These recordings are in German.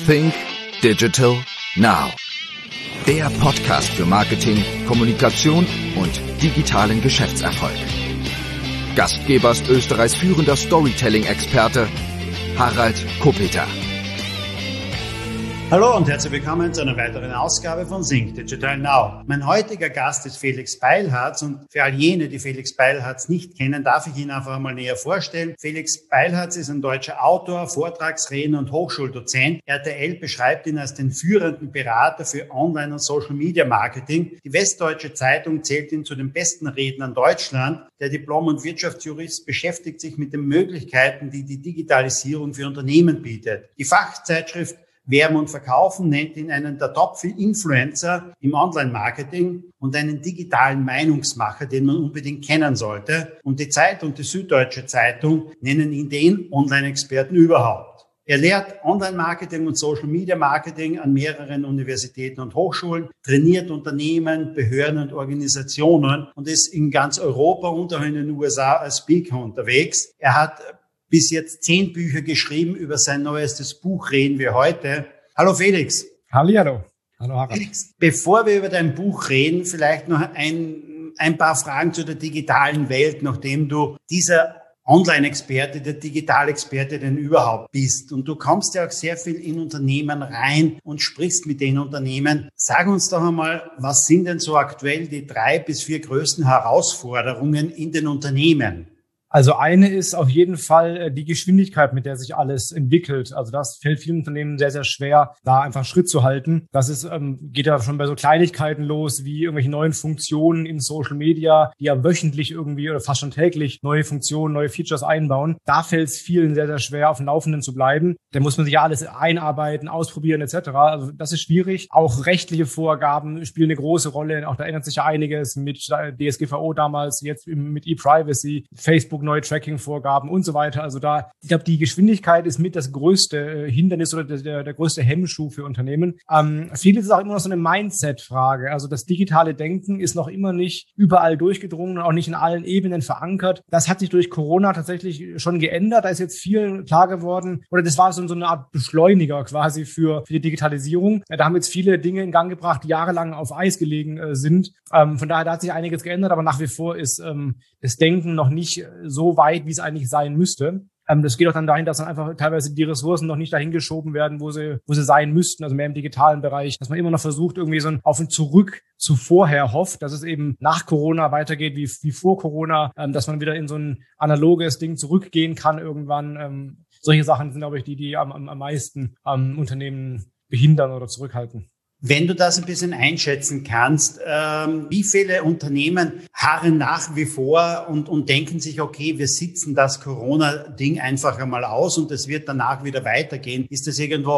Think Digital Now. Der Podcast für Marketing, Kommunikation und digitalen Geschäftserfolg. Gastgeber ist Österreichs führender Storytelling-Experte Harald Kopeter. Hallo und herzlich willkommen zu einer weiteren Ausgabe von Think Digital Now. Mein heutiger Gast ist Felix Beilharz und für all jene, die Felix Beilharz nicht kennen, darf ich ihn einfach einmal näher vorstellen. Felix Beilharz ist ein deutscher Autor, Vortragsredner und Hochschuldozent. RTL beschreibt ihn als den führenden Berater für Online- und Social-Media-Marketing. Die Westdeutsche Zeitung zählt ihn zu den besten Rednern Deutschland. Der Diplom- und Wirtschaftsjurist beschäftigt sich mit den Möglichkeiten, die die Digitalisierung für Unternehmen bietet. Die Fachzeitschrift Werben und Verkaufen nennt ihn einen der Top-Influencer im Online-Marketing und einen digitalen Meinungsmacher, den man unbedingt kennen sollte. Und die Zeit und die Süddeutsche Zeitung nennen ihn den Online-Experten überhaupt. Er lehrt Online-Marketing und Social-Media-Marketing an mehreren Universitäten und Hochschulen, trainiert Unternehmen, Behörden und Organisationen und ist in ganz Europa und auch in den USA als Speaker unterwegs. Er hat bis jetzt 10 Bücher geschrieben. Über sein neuestes Buch reden wir heute. Hallo Felix. Hallihallo. Hallo Harald. Felix, bevor wir über dein Buch reden, vielleicht noch ein paar Fragen zu der digitalen Welt, nachdem du dieser Online-Experte, der Digitalexperte denn überhaupt bist. Und du kommst ja auch sehr viel in Unternehmen rein und sprichst mit den Unternehmen. Sag uns doch einmal, was sind denn so aktuell die 3 bis 4 größten Herausforderungen in den Unternehmen? Also eine ist auf jeden Fall die Geschwindigkeit, mit der sich alles entwickelt. Also das fällt vielen Unternehmen sehr, sehr schwer, da einfach Schritt zu halten. Das ist, geht ja schon bei so Kleinigkeiten los, wie irgendwelche neuen Funktionen in Social Media, die ja wöchentlich irgendwie oder fast schon täglich neue Funktionen, neue Features einbauen. Da fällt es vielen sehr, sehr schwer, auf dem Laufenden zu bleiben. Da muss man sich ja alles einarbeiten, ausprobieren etc. Also das ist schwierig. Auch rechtliche Vorgaben spielen eine große Rolle. Auch da ändert sich ja einiges mit DSGVO damals, jetzt mit E-Privacy, Facebook, neue Tracking-Vorgaben und so weiter. Also da, ich glaube, die Geschwindigkeit ist mit das größte Hindernis oder der größte Hemmschuh für Unternehmen. Vieles ist auch immer noch so eine Mindset-Frage. Also das digitale Denken ist noch immer nicht überall durchgedrungen und auch nicht in allen Ebenen verankert. Das hat sich durch Corona tatsächlich schon geändert. Da ist jetzt viel klar geworden, oder das war so eine Art Beschleuniger quasi für die Digitalisierung. Da haben jetzt viele Dinge in Gang gebracht, die jahrelang auf Eis gelegen sind. Von daher, da hat sich einiges geändert, aber nach wie vor ist das Denken noch nicht so weit, wie es eigentlich sein müsste. Das geht auch dann dahin, dass dann einfach teilweise die Ressourcen noch nicht dahin geschoben werden, wo sie sein müssten, also mehr im digitalen Bereich, dass man immer noch versucht, irgendwie so ein Auf und Zurück zu vorher hofft, dass es eben nach Corona weitergeht wie vor Corona, dass man wieder in so ein analoges Ding zurückgehen kann irgendwann. Solche Sachen sind, glaube ich, die am meisten Unternehmen behindern oder zurückhalten. Wenn du das ein bisschen einschätzen kannst, wie viele Unternehmen harren nach wie vor und denken sich, okay, wir sitzen das Corona-Ding einfach einmal aus und es wird danach wieder weitergehen. Ist das irgendwo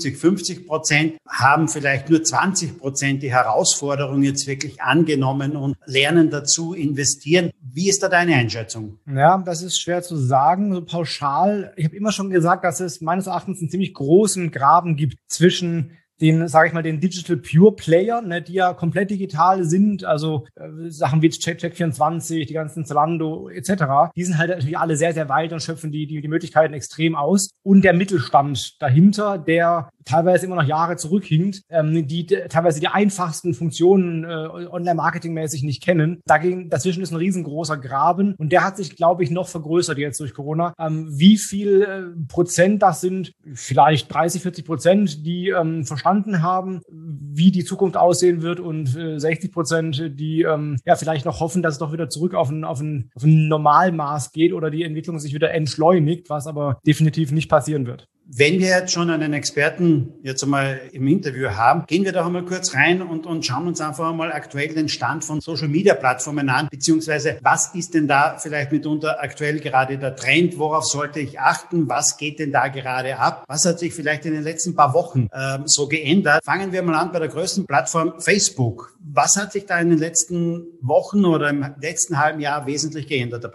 50-50%? Haben vielleicht nur 20% die Herausforderung jetzt wirklich angenommen und lernen dazu, investieren? Wie ist da deine Einschätzung? Ja, das ist schwer zu sagen, so pauschal. Ich habe immer schon gesagt, dass es meines Erachtens einen ziemlich großen Graben gibt zwischen den, sage ich mal, den Digital Pure Player, ne, die ja komplett digital sind, also Sachen wie Check24, die ganzen Zalando etc., die sind halt natürlich alle sehr, sehr weit und schöpfen die Möglichkeiten extrem aus. Und der Mittelstand dahinter, der teilweise immer noch Jahre zurückhinkt, die teilweise die einfachsten Funktionen online-marketingmäßig nicht kennen. Dazwischen ist ein riesengroßer Graben und der hat sich, glaube ich, noch vergrößert jetzt durch Corona. Wie viel Prozent das sind? Vielleicht 30-40%, die verstanden haben, wie die Zukunft aussehen wird und 60%, die vielleicht noch hoffen, dass es doch wieder zurück auf ein Normalmaß geht oder die Entwicklung sich wieder entschleunigt, was aber definitiv nicht passieren wird. Wenn wir jetzt schon einen Experten jetzt einmal im Interview haben, gehen wir doch einmal kurz rein und schauen uns einfach einmal aktuell den Stand von Social-Media-Plattformen an, beziehungsweise was ist denn da vielleicht mitunter aktuell gerade der Trend, worauf sollte ich achten, was geht denn da gerade ab, was hat sich vielleicht in den letzten paar Wochen so geändert. Fangen wir mal an bei der größten Plattform Facebook. Was hat sich da in den letzten Wochen oder im letzten halben Jahr wesentlich geändert dabei?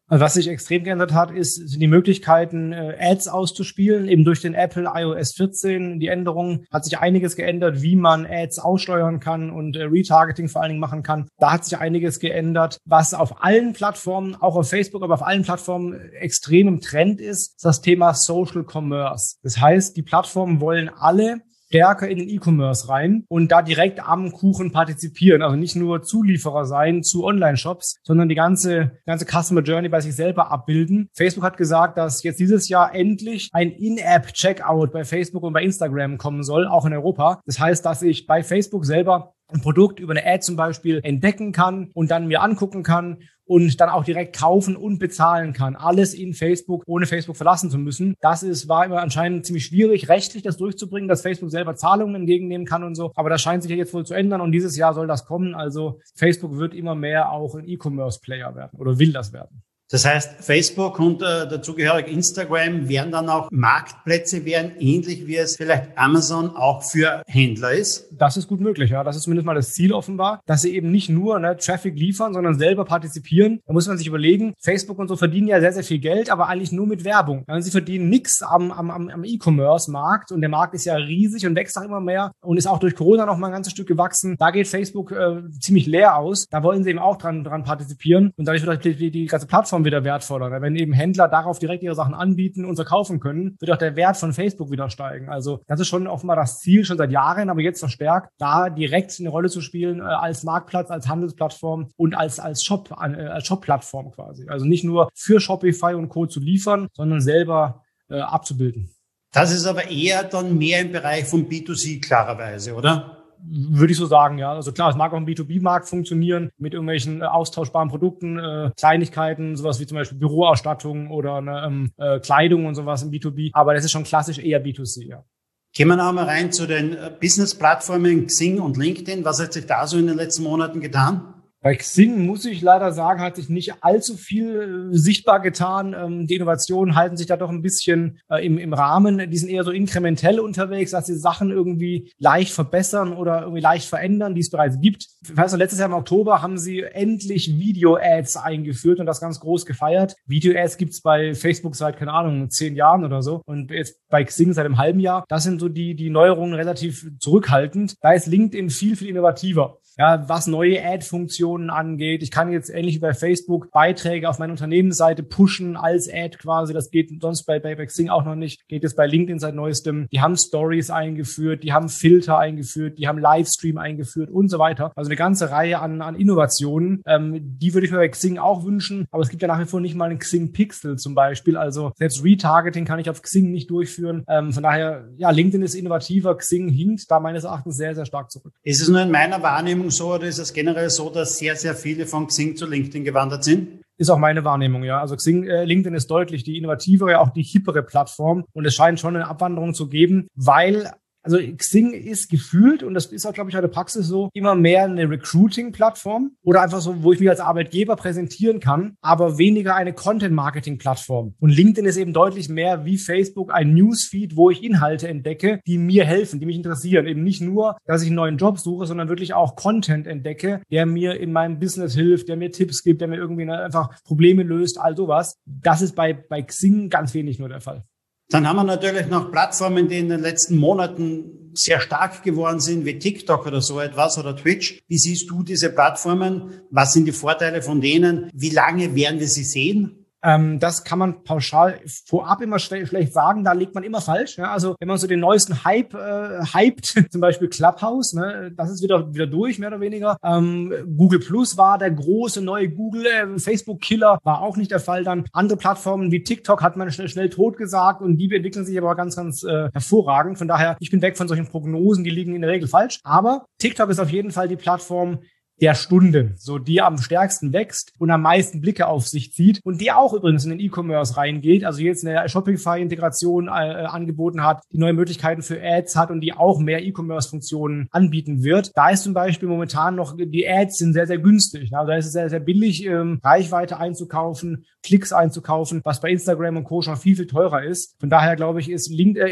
Also was sich extrem geändert hat, sind die Möglichkeiten, Ads auszuspielen. Eben durch den Apple iOS 14, die Änderungen, hat sich einiges geändert, wie man Ads aussteuern kann und Retargeting vor allen Dingen machen kann. Da hat sich einiges geändert. Was auf allen Plattformen, auch auf Facebook, aber auf allen Plattformen extrem im Trend ist das Thema Social Commerce. Das heißt, die Plattformen wollen alle stärker in den E-Commerce rein und da direkt am Kuchen partizipieren. Also nicht nur Zulieferer sein zu Online-Shops, sondern die ganze Customer Journey bei sich selber abbilden. Facebook hat gesagt, dass jetzt dieses Jahr endlich ein In-App-Checkout bei Facebook und bei Instagram kommen soll, auch in Europa. Das heißt, dass ich bei Facebook selber ein Produkt über eine Ad zum Beispiel entdecken kann und dann mir angucken kann und dann auch direkt kaufen und bezahlen kann. Alles in Facebook, ohne Facebook verlassen zu müssen. War immer anscheinend ziemlich schwierig, rechtlich das durchzubringen, dass Facebook selber Zahlungen entgegennehmen kann und so. Aber das scheint sich ja jetzt wohl zu ändern und dieses Jahr soll das kommen. Also Facebook wird immer mehr auch ein E-Commerce-Player werden oder will das werden. Das heißt, Facebook und dazugehörig Instagram werden dann auch Marktplätze werden, ähnlich wie es vielleicht Amazon auch für Händler ist? Das ist gut möglich, ja. Das ist zumindest mal das Ziel offenbar, dass sie eben nicht nur Traffic liefern, sondern selber partizipieren. Da muss man sich überlegen, Facebook und so verdienen ja sehr, sehr viel Geld, aber eigentlich nur mit Werbung. Also sie verdienen nichts am E-Commerce-Markt und der Markt ist ja riesig und wächst auch immer mehr und ist auch durch Corona noch mal ein ganzes Stück gewachsen. Da geht Facebook ziemlich leer aus. Da wollen sie eben auch dran partizipieren und dadurch wird die ganze Plattform wieder wertvoller. Wenn eben Händler darauf direkt ihre Sachen anbieten und verkaufen können, wird auch der Wert von Facebook wieder steigen. Also das ist schon offenbar das Ziel, schon seit Jahren, aber jetzt verstärkt, da direkt eine Rolle zu spielen als Marktplatz, als Handelsplattform und als Shop-Plattform quasi. Also nicht nur für Shopify und Co. zu liefern, sondern selber abzubilden. Das ist aber eher dann mehr im Bereich von B2C klarerweise, oder? Würde ich so sagen, ja. Also klar, es mag auch im B2B-Markt funktionieren mit irgendwelchen austauschbaren Produkten, Kleinigkeiten, sowas wie zum Beispiel Büroausstattung oder Kleidung und sowas im B2B. Aber das ist schon klassisch eher B2C, ja. Gehen wir noch mal rein zu den Business-Plattformen Xing und LinkedIn. Was hat sich da so in den letzten Monaten getan? Bei Xing, muss ich leider sagen, hat sich nicht allzu viel sichtbar getan. Die Innovationen halten sich da doch ein bisschen im Rahmen. Die sind eher so inkrementell unterwegs, dass sie Sachen irgendwie leicht verbessern oder irgendwie leicht verändern, die es bereits gibt. Ich weiß noch, letztes Jahr im Oktober haben sie endlich Video-Ads eingeführt und das ganz groß gefeiert. Video-Ads gibt's bei Facebook seit, 10 Jahren oder so und jetzt bei Xing seit einem halben Jahr. Das sind so die Neuerungen relativ zurückhaltend. Da ist LinkedIn viel, viel innovativer. Ja, was neue Ad-Funktionen angeht. Ich kann jetzt ähnlich wie bei Facebook Beiträge auf meine Unternehmensseite pushen als Ad quasi. Das geht sonst bei Xing auch noch nicht. Geht jetzt bei LinkedIn seit neuestem. Die haben Stories eingeführt, die haben Filter eingeführt, die haben Livestream eingeführt und so weiter. Also eine ganze Reihe an Innovationen. Die würde ich mir bei Xing auch wünschen. Aber es gibt ja nach wie vor nicht mal einen Xing Pixel zum Beispiel. Also selbst Retargeting kann ich auf Xing nicht durchführen. Von daher, ja, LinkedIn ist innovativer. Xing hinkt da meines Erachtens sehr, sehr stark zurück. Ist es nur in meiner Wahrnehmung so oder ist es generell so, dass sehr, sehr viele von Xing zu LinkedIn gewandert sind? Ist auch meine Wahrnehmung, ja. Also LinkedIn ist deutlich die innovativere, auch die hippere Plattform und es scheint schon eine Abwanderung zu geben, weil also Xing ist gefühlt, und das ist auch, glaube ich, in der Praxis so, immer mehr eine Recruiting-Plattform oder einfach so, wo ich mich als Arbeitgeber präsentieren kann, aber weniger eine Content-Marketing-Plattform. Und LinkedIn ist eben deutlich mehr wie Facebook ein Newsfeed, wo ich Inhalte entdecke, die mir helfen, die mich interessieren. Eben nicht nur, dass ich einen neuen Job suche, sondern wirklich auch Content entdecke, der mir in meinem Business hilft, der mir Tipps gibt, der mir irgendwie einfach Probleme löst, all sowas. Das ist bei Xing ganz wenig nur der Fall. Dann haben wir natürlich noch Plattformen, die in den letzten Monaten sehr stark geworden sind, wie TikTok oder so etwas oder Twitch. Wie siehst du diese Plattformen? Was sind die Vorteile von denen? Wie lange werden wir sie sehen? Das kann man pauschal vorab immer schlecht sagen, da liegt man immer falsch. Ja? Also wenn man so den neuesten Hype hypt, zum Beispiel Clubhouse, ne, das ist wieder durch, mehr oder weniger. Google Plus war der große neue Google, Facebook-Killer war auch nicht der Fall. Dann andere Plattformen wie TikTok hat man schnell tot gesagt und die entwickeln sich aber ganz, ganz hervorragend. Von daher, ich bin weg von solchen Prognosen, die liegen in der Regel falsch. Aber TikTok ist auf jeden Fall die Plattform der Stunden, so die am stärksten wächst und am meisten Blicke auf sich zieht und die auch übrigens in den E-Commerce reingeht, also jetzt eine Shopify-Integration angeboten hat, die neue Möglichkeiten für Ads hat und die auch mehr E-Commerce-Funktionen anbieten wird. Da ist zum Beispiel momentan noch, die Ads sind sehr, sehr günstig. Also da ist es sehr, sehr billig, Reichweite einzukaufen, Klicks einzukaufen, was bei Instagram und Co. schon viel, viel teurer ist. Von daher glaube ich, ist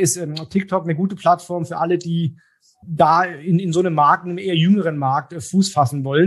TikTok eine gute Plattform für alle, die da in so einem Markt, einem eher jüngeren Markt, Fuß fassen wollen.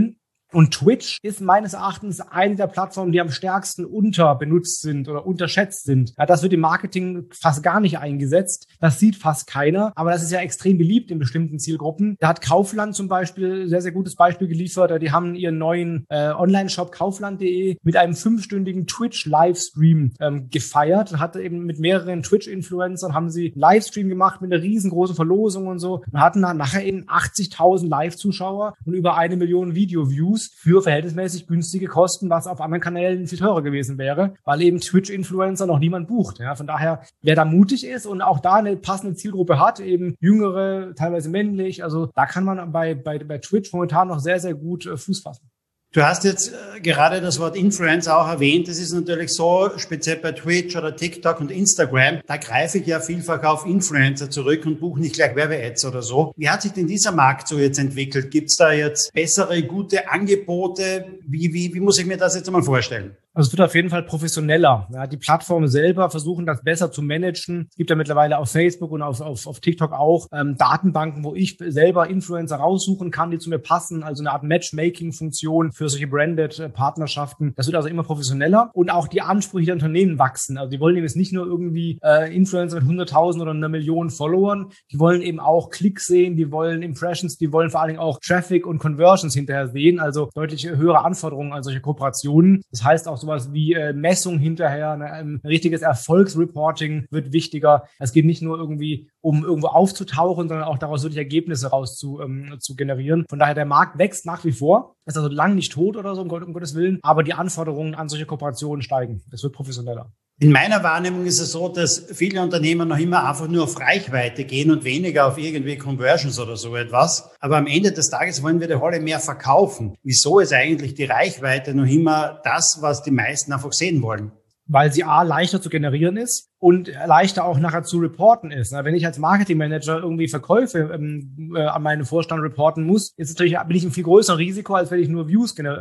Und Twitch ist meines Erachtens eine der Plattformen, die am stärksten unterbenutzt sind oder unterschätzt sind. Ja, das wird im Marketing fast gar nicht eingesetzt. Das sieht fast keiner. Aber das ist ja extrem beliebt in bestimmten Zielgruppen. Da hat Kaufland zum Beispiel sehr, sehr gutes Beispiel geliefert. Die haben ihren neuen Online-Shop kaufland.de mit einem 5-stündigen Twitch-Livestream gefeiert. Hat eben mit mehreren Twitch-Influencern haben sie einen Livestream gemacht mit einer riesengroßen Verlosung und so. Und hatten dann nachher eben 80.000 Live-Zuschauer und über 1 Million Video-Views für verhältnismäßig günstige Kosten, was auf anderen Kanälen viel teurer gewesen wäre, weil eben Twitch-Influencer noch niemand bucht. Ja, von daher, wer da mutig ist und auch da eine passende Zielgruppe hat, eben jüngere, teilweise männlich, also da kann man bei Twitch momentan noch sehr, sehr gut Fuß fassen. Du hast jetzt gerade das Wort Influencer auch erwähnt. Das ist natürlich so, speziell bei Twitch oder TikTok und Instagram, da greife ich ja vielfach auf Influencer zurück und buche nicht gleich Werbe-Ads oder so. Wie hat sich denn dieser Markt so jetzt entwickelt? Gibt es da jetzt bessere, gute Angebote? Wie muss ich mir das jetzt einmal vorstellen? Also es wird auf jeden Fall professioneller. Ja, die Plattformen selber versuchen das besser zu managen. Es gibt ja mittlerweile auf Facebook und auf TikTok auch Datenbanken, wo ich selber Influencer raussuchen kann, die zu mir passen. Also eine Art Matchmaking-Funktion für solche Branded-Partnerschaften. Das wird also immer professioneller. Und auch die Ansprüche der Unternehmen wachsen. Also die wollen eben jetzt nicht nur irgendwie Influencer mit 100.000 oder 1 Million Followern. Die wollen eben auch Klicks sehen, die wollen Impressions, die wollen vor allen Dingen auch Traffic und Conversions hinterher sehen. Also deutlich höhere Anforderungen an solche Kooperationen. Das heißt auch sowas wie Messung hinterher, ein richtiges Erfolgsreporting wird wichtiger. Es geht nicht nur irgendwie um irgendwo aufzutauchen, sondern auch daraus wirklich Ergebnisse raus zu generieren. Von daher, der Markt wächst nach wie vor. Ist also lang nicht tot oder so, um Gottes Willen. Aber die Anforderungen an solche Kooperationen steigen. Es wird professioneller. In meiner Wahrnehmung ist es so, dass viele Unternehmen noch immer einfach nur auf Reichweite gehen und weniger auf irgendwie Conversions oder so etwas. Aber am Ende des Tages wollen wir die alle mehr verkaufen. Wieso ist eigentlich die Reichweite noch immer das, was die meisten einfach sehen wollen? Weil sie A, leichter zu generieren ist und leichter auch nachher zu reporten ist. Wenn ich als Marketingmanager irgendwie Verkäufe an meinen Vorstand reporten muss, bin ich ein viel größeres Risiko, als wenn ich nur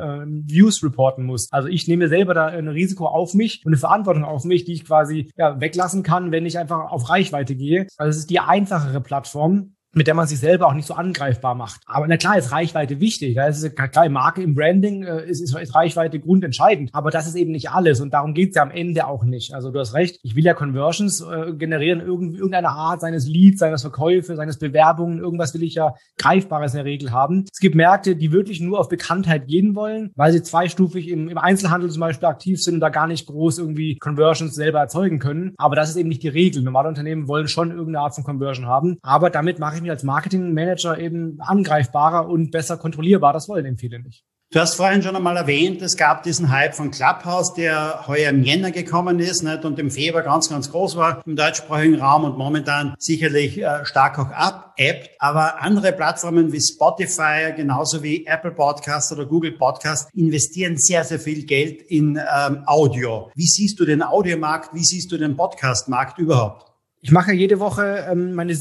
Views reporten muss. Also ich nehme selber da ein Risiko auf mich und eine Verantwortung auf mich, die ich quasi weglassen kann, wenn ich einfach auf Reichweite gehe. Also es ist die einfachere Plattform, mit der man sich selber auch nicht so angreifbar macht. Aber na klar ist Reichweite wichtig. Es ist klar, Marke im Branding ist Reichweite grundentscheidend. Aber das ist eben nicht alles. Und darum geht's ja am Ende auch nicht. Also du hast recht, ich will ja Conversions generieren, irgendeine Art seines Leads, seines Verkäufe, seines Bewerbungen. Irgendwas will ich ja Greifbares in der Regel haben. Es gibt Märkte, die wirklich nur auf Bekanntheit gehen wollen, weil sie zweistufig im Einzelhandel zum Beispiel aktiv sind und da gar nicht groß irgendwie Conversions selber erzeugen können. Aber das ist eben nicht die Regel. Normale Unternehmen wollen schon irgendeine Art von Conversion haben. Aber damit mache ich mich als Marketingmanager eben angreifbarer und besser kontrollierbar. Das wollen eben viele nicht. Du hast vorhin schon einmal erwähnt, es gab diesen Hype von Clubhouse, der heuer im Jänner gekommen ist, nicht, und im Februar ganz, ganz groß war im deutschsprachigen Raum und momentan sicherlich stark auch abebbt. Aber andere Plattformen wie Spotify, genauso wie Apple Podcast oder Google Podcast, investieren sehr, sehr viel Geld in Audio. Wie siehst du den Audiomarkt? Wie siehst du den Podcastmarkt überhaupt? Ich mache jede Woche meine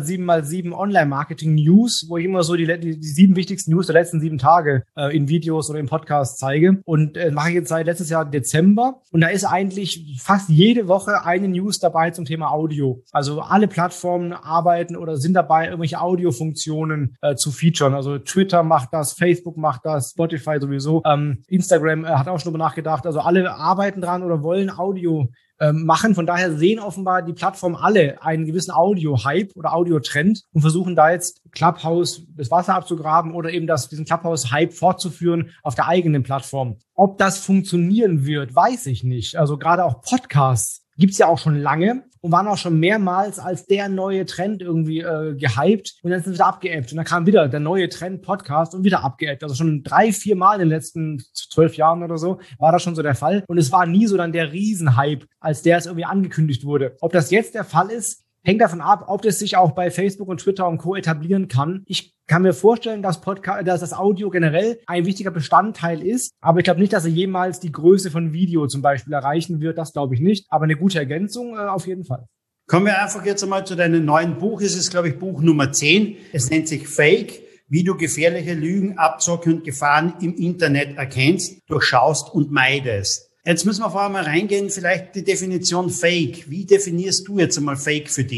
7x7x7 Online-Marketing-News, wo ich immer so die 7 wichtigsten News der letzten 7 Tage in Videos oder im Podcast zeige. Und mache ich jetzt seit letztes Jahr Dezember. Und da ist eigentlich fast jede Woche eine News dabei zum Thema Audio. Also alle Plattformen arbeiten oder sind dabei, irgendwelche Audiofunktionen zu featuren. Also Twitter macht das, Facebook macht das, Spotify sowieso. Instagram hat auch schon darüber nachgedacht. Also alle arbeiten dran oder wollen Audio machen. Von daher sehen offenbar die Plattformen alle einen gewissen Audio-Hype oder Audio-Trend und versuchen da jetzt Clubhouse das Wasser abzugraben oder eben diesen Clubhouse-Hype fortzuführen auf der eigenen Plattform. Ob das funktionieren wird, weiß ich nicht. Also gerade auch Podcasts gibt's ja auch schon lange und waren auch schon mehrmals als der neue Trend irgendwie gehypt und dann ist es wieder abgeebbt. Und dann kam wieder der neue Trend Podcast und wieder abgeebbt. Also schon 3-4 Mal in den letzten 12 Jahren oder so war das schon so der Fall. Und es war nie so dann der Riesenhype, als der es irgendwie angekündigt wurde. Ob das jetzt der Fall ist, hängt davon ab, ob das sich auch bei Facebook und Twitter und Co. etablieren kann. Ich kann mir vorstellen, dass das Audio generell ein wichtiger Bestandteil ist, aber ich glaube nicht, dass er jemals die Größe von Video zum Beispiel erreichen wird. Das glaube ich nicht, aber eine gute Ergänzung auf jeden Fall. Kommen wir einfach jetzt einmal zu deinem neuen Buch. Es ist, glaube ich, Buch Nummer 10. Es nennt sich Fake, wie du gefährliche Lügen, Abzocke und Gefahren im Internet erkennst, durchschaust und meidest. Jetzt müssen wir vorher mal reingehen, vielleicht die Definition Fake. Wie definierst du jetzt einmal Fake für dich?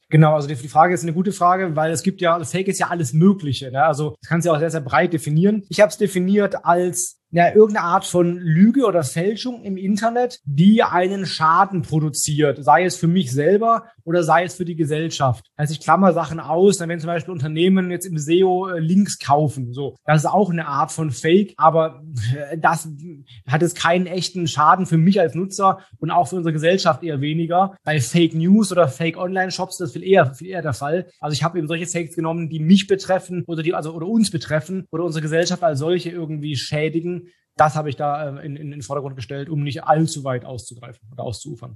Genau, also die Frage ist eine gute Frage, weil es gibt ja, also Fake ist ja alles Mögliche, ne? Also das kannst du ja auch sehr, sehr breit definieren. Ich habe es definiert als irgendeine Art von Lüge oder Fälschung im Internet, die einen Schaden produziert, sei es für mich selber oder sei es für die Gesellschaft. Also ich klammer Sachen aus, wenn zum Beispiel Unternehmen jetzt im SEO Links kaufen, so, das ist auch eine Art von Fake, aber das hat jetzt keinen echten Schaden für mich als Nutzer und auch für unsere Gesellschaft eher weniger. Bei Fake News oder Fake Online-Shops ist das viel eher der Fall. Also ich habe eben solche Fakes genommen, die mich betreffen oder oder uns betreffen oder unsere Gesellschaft als solche irgendwie schädigen. Das habe ich da in den Vordergrund gestellt, um nicht allzu weit auszugreifen oder auszuufern.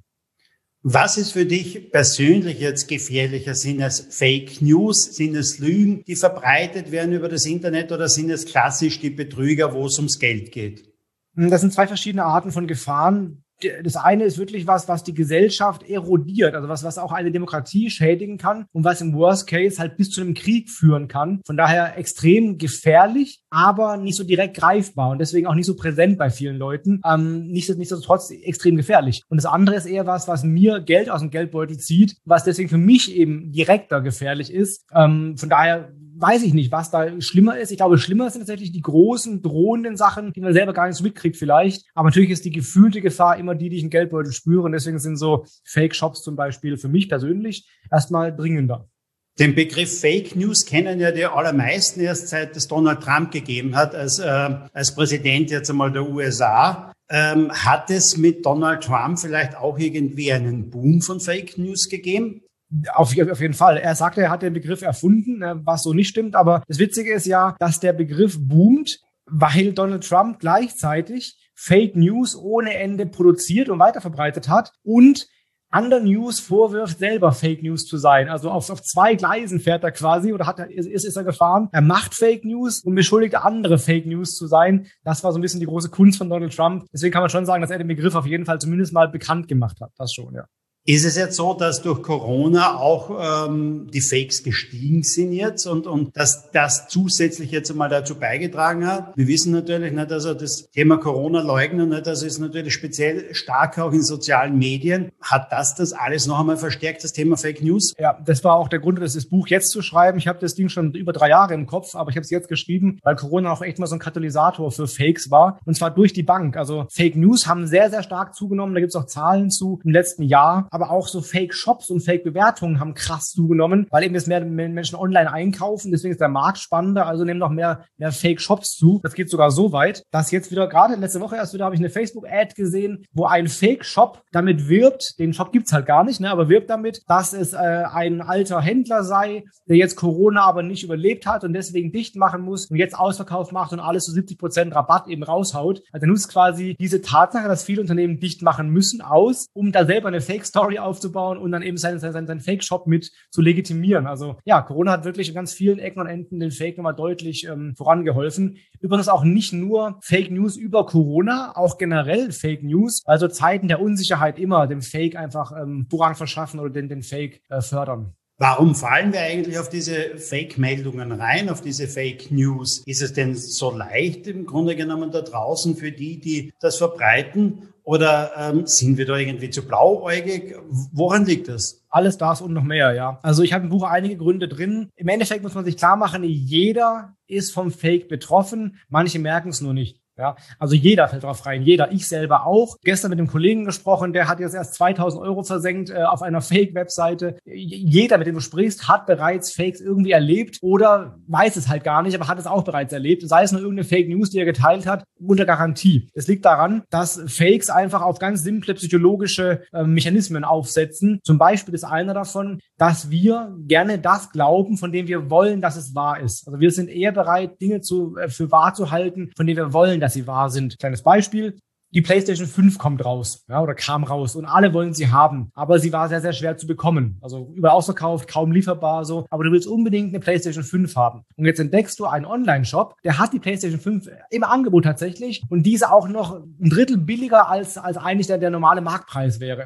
Was ist für dich persönlich jetzt gefährlicher? Sind es Fake News? Sind es Lügen, die verbreitet werden über das Internet, oder sind es klassisch die Betrüger, wo es ums Geld geht? Das sind zwei verschiedene Arten von Gefahren. Das eine ist wirklich was die Gesellschaft erodiert, also was auch eine Demokratie schädigen kann und was im Worst Case halt bis zu einem Krieg führen kann. Von daher extrem gefährlich, aber nicht so direkt greifbar und deswegen auch nicht so präsent bei vielen Leuten. Nichtsdestotrotz extrem gefährlich. Und das andere ist eher was mir Geld aus dem Geldbeutel zieht, was deswegen für mich eben direkter gefährlich ist. Von daher weiß ich nicht, was da schlimmer ist. Ich glaube, schlimmer sind tatsächlich die großen, drohenden Sachen, die man selber gar nicht so mitkriegt vielleicht. Aber natürlich ist die gefühlte Gefahr immer die ich im Geldbeutel spüre. Und deswegen sind so Fake-Shops zum Beispiel für mich persönlich erstmal dringender. Den Begriff Fake News kennen ja die allermeisten erst seit es Donald Trump gegeben hat, als Präsident jetzt einmal der USA. Hat es mit Donald Trump vielleicht auch irgendwie einen Boom von Fake News gegeben? Auf jeden Fall. Er sagte, er hat den Begriff erfunden, was so nicht stimmt. Aber das Witzige ist ja, dass der Begriff boomt, weil Donald Trump gleichzeitig Fake News ohne Ende produziert und weiterverbreitet hat und anderen News vorwirft, selber Fake News zu sein. Also auf zwei Gleisen fährt er quasi oder ist er gefahren. Er macht Fake News und beschuldigt andere Fake News zu sein. Das war so ein bisschen die große Kunst von Donald Trump. Deswegen kann man schon sagen, dass er den Begriff auf jeden Fall zumindest mal bekannt gemacht hat. Das schon, ja. Ist es jetzt so, dass durch Corona auch die Fakes gestiegen sind jetzt und dass das zusätzlich jetzt einmal dazu beigetragen hat? Wir wissen natürlich nicht, also das Thema Corona-Leugnen, das ist natürlich speziell stark auch in sozialen Medien. Hat das alles noch einmal verstärkt, das Thema Fake News? Ja, das war auch der Grund, das Buch jetzt zu schreiben. Ich habe das Ding schon über 3 Jahre im Kopf, aber ich habe es jetzt geschrieben, weil Corona auch echt mal so ein Katalysator für Fakes war. Und zwar durch die Bank. Also Fake News haben sehr, sehr stark zugenommen. Da gibt es auch Zahlen zu im letzten Jahr. Aber auch so Fake-Shops und Fake-Bewertungen haben krass zugenommen, weil eben jetzt mehr Menschen online einkaufen. Deswegen ist der Markt spannender, also nehmen noch mehr Fake-Shops zu. Das geht sogar so weit, dass jetzt wieder, gerade letzte Woche erst wieder, habe ich eine Facebook-Ad gesehen, wo ein Fake-Shop damit wirbt, den Shop gibt's halt gar nicht, aber wirbt damit, dass es ein alter Händler sei, der jetzt Corona aber nicht überlebt hat und deswegen dicht machen muss und jetzt Ausverkauf macht und alles zu 70% Rabatt eben raushaut. Also er nutzt quasi diese Tatsache, dass viele Unternehmen dicht machen müssen, aus, um da selber eine Fake-Story aufzubauen und dann eben seinen Fake-Shop mit zu legitimieren. Also ja, Corona hat wirklich in ganz vielen Ecken und Enden den Fake nochmal deutlich vorangeholfen. Übrigens auch nicht nur Fake News über Corona, auch generell Fake News, also Zeiten der Unsicherheit immer dem Fake einfach Vorrang verschaffen oder den Fake fördern. Warum fallen wir eigentlich auf diese Fake-Meldungen rein, auf diese Fake News? Ist es denn so leicht im Grunde genommen da draußen für die das verbreiten? Oder sind wir da irgendwie zu blauäugig? Woran liegt das? Alles das und noch mehr, ja. Also ich habe im Buch einige Gründe drin. Im Endeffekt muss man sich klar machen, jeder ist vom Fake betroffen. Manche merken es nur nicht. Ja, also jeder fällt drauf rein, jeder, ich selber auch. Gestern mit dem Kollegen gesprochen, der hat jetzt erst 2.000 € versenkt auf einer Fake-Webseite. Jeder, mit dem du sprichst, hat bereits Fakes irgendwie erlebt oder weiß es halt gar nicht, aber hat es auch bereits erlebt. Sei es nur irgendeine Fake News, die er geteilt hat, unter Garantie. Es liegt daran, dass Fakes einfach auf ganz simple psychologische Mechanismen aufsetzen. Zum Beispiel ist einer davon, dass wir gerne das glauben, von dem wir wollen, dass es wahr ist. Also wir sind eher bereit, Dinge für wahr zu halten, von denen wir wollen, dass sie wahr sind. Kleines Beispiel. Die PlayStation 5 kommt raus, ja, oder kam raus und alle wollen sie haben, aber sie war sehr, sehr schwer zu bekommen. Also überall ausverkauft, kaum lieferbar, so. Aber du willst unbedingt eine PlayStation 5 haben. Und jetzt entdeckst du einen Online-Shop, der hat die PlayStation 5 im Angebot tatsächlich und diese auch noch 1/3 billiger als eigentlich der normale Marktpreis wäre.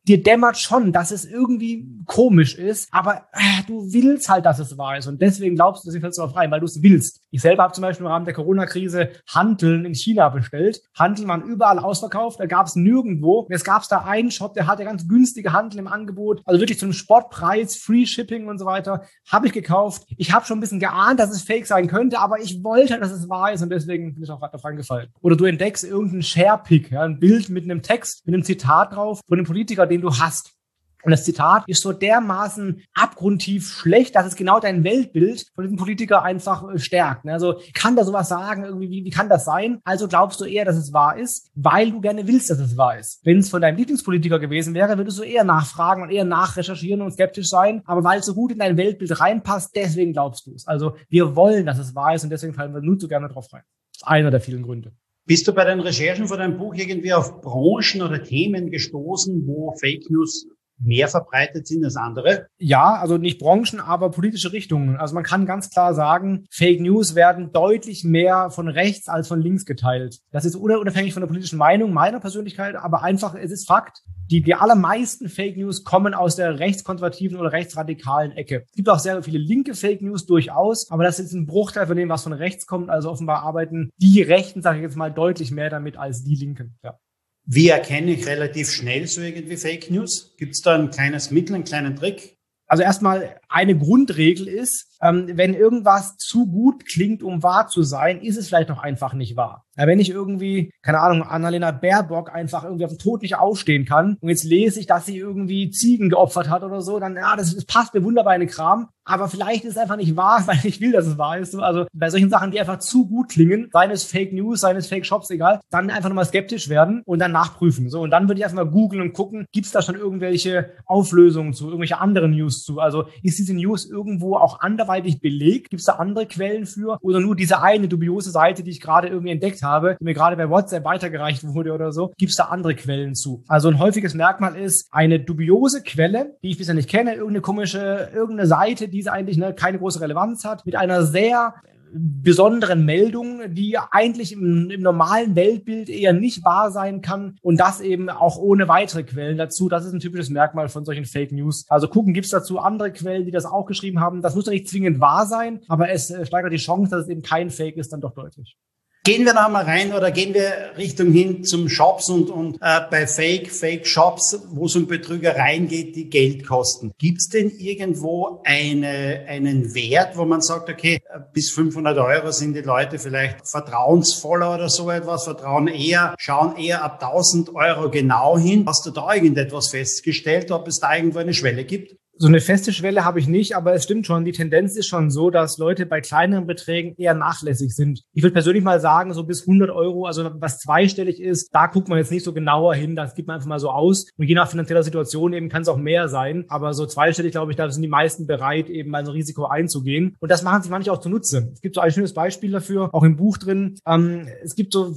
dir dämmert schon, dass es irgendwie komisch ist, aber du willst halt, dass es wahr ist und deswegen glaubst du, dass ich fällst darauf rein, weil du es willst. Ich selber habe zum Beispiel im Rahmen der Corona-Krise Hanteln in China bestellt. Hanteln waren überall ausverkauft, da gab es nirgendwo. Jetzt gab es da einen Shop, der hatte ganz günstige Hanteln im Angebot, also wirklich zum Spottpreis, Free Shipping und so weiter. Habe ich gekauft. Ich habe schon ein bisschen geahnt, dass es fake sein könnte, aber ich wollte, dass es wahr ist und deswegen bin ich auch gerade darauf reingefallen. Oder du entdeckst irgendeinen Share-Pick, ja, ein Bild mit einem Text, mit einem Zitat drauf von einem Politiker, den du hast. Und das Zitat ist so dermaßen abgrundtief schlecht, dass es genau dein Weltbild von diesem Politiker einfach stärkt. Also kann der sowas sagen? Irgendwie, wie kann das sein? Also glaubst du eher, dass es wahr ist, weil du gerne willst, dass es wahr ist. Wenn es von deinem Lieblingspolitiker gewesen wäre, würdest du eher nachfragen und eher nachrecherchieren und skeptisch sein. Aber weil es so gut in dein Weltbild reinpasst, deswegen glaubst du es. Also wir wollen, dass es wahr ist und deswegen fallen wir nur so gerne drauf rein. Das ist einer der vielen Gründe. Bist du bei den Recherchen von deinem Buch irgendwie auf Branchen oder Themen gestoßen, wo Fake News mehr verbreitet sind als andere? Ja, also nicht Branchen, aber politische Richtungen. Also man kann ganz klar sagen, Fake News werden deutlich mehr von rechts als von links geteilt. Das ist unabhängig von der politischen Meinung, meiner Persönlichkeit, aber einfach, es ist Fakt. Die allermeisten Fake News kommen aus der rechtskonservativen oder rechtsradikalen Ecke. Es gibt auch sehr viele linke Fake News durchaus, aber das ist ein Bruchteil von dem, was von rechts kommt. Also offenbar arbeiten die Rechten, sage ich jetzt mal, deutlich mehr damit als die Linken. Ja. Wie erkenne ich relativ schnell so irgendwie Fake News? Gibt es da ein kleines Mittel, einen kleinen Trick? Also erstmal eine Grundregel ist, wenn irgendwas zu gut klingt, um wahr zu sein, ist es vielleicht noch einfach nicht wahr. Ja, wenn ich irgendwie, keine Ahnung, Annalena Baerbock einfach irgendwie auf den Tod nicht aufstehen kann und jetzt lese ich, dass sie irgendwie Ziegen geopfert hat oder so, dann, ja, das passt mir wunderbar in den Kram. Aber vielleicht ist es einfach nicht wahr, weil ich will, dass es wahr ist. Also bei solchen Sachen, die einfach zu gut klingen, seien es Fake News, seien es Fake Shops, egal, dann einfach nochmal skeptisch werden und dann nachprüfen. So, und dann würde ich erstmal googeln und gucken, gibt es da schon irgendwelche Auflösungen zu, irgendwelche anderen News zu? Also ist diese News irgendwo auch anderweitig belegt? Gibt es da andere Quellen für? Oder nur diese eine dubiose Seite, die ich gerade irgendwie entdeckt habe, die mir gerade bei WhatsApp weitergereicht wurde oder so? Gibt es da andere Quellen zu? Also ein häufiges Merkmal ist eine dubiose Quelle, die ich bisher nicht kenne, irgendeine Seite, die eigentlich keine große Relevanz hat, mit einer sehr besonderen Meldung, die eigentlich im normalen Weltbild eher nicht wahr sein kann und das eben auch ohne weitere Quellen dazu. Das ist ein typisches Merkmal von solchen Fake News. Also gucken, gibt es dazu andere Quellen, die das auch geschrieben haben. Das muss ja nicht zwingend wahr sein, aber es steigert die Chance, dass es eben kein Fake ist, dann doch deutlich. Gehen wir noch mal rein oder gehen wir Richtung hin zum Shops und bei Fake Shops, wo es um Betrügereien geht, die Geld kosten. Gibt es denn irgendwo einen Wert, wo man sagt, okay, bis 500 € sind die Leute vielleicht vertrauensvoller oder so etwas, schauen eher ab 1000 € genau hin? Hast du da irgendetwas festgestellt, ob es da irgendwo eine Schwelle gibt? So eine feste Schwelle habe ich nicht, aber es stimmt schon, die Tendenz ist schon so, dass Leute bei kleineren Beträgen eher nachlässig sind. Ich würde persönlich mal sagen, so bis 100 €, also was zweistellig ist, da guckt man jetzt nicht so genauer hin, das gibt man einfach mal so aus. Und je nach finanzieller Situation eben kann es auch mehr sein, aber so zweistellig, glaube ich, da sind die meisten bereit, eben mal so ein Risiko einzugehen. Und das machen sich manche auch zunutze. Es gibt so ein schönes Beispiel dafür, auch im Buch drin. Es gibt so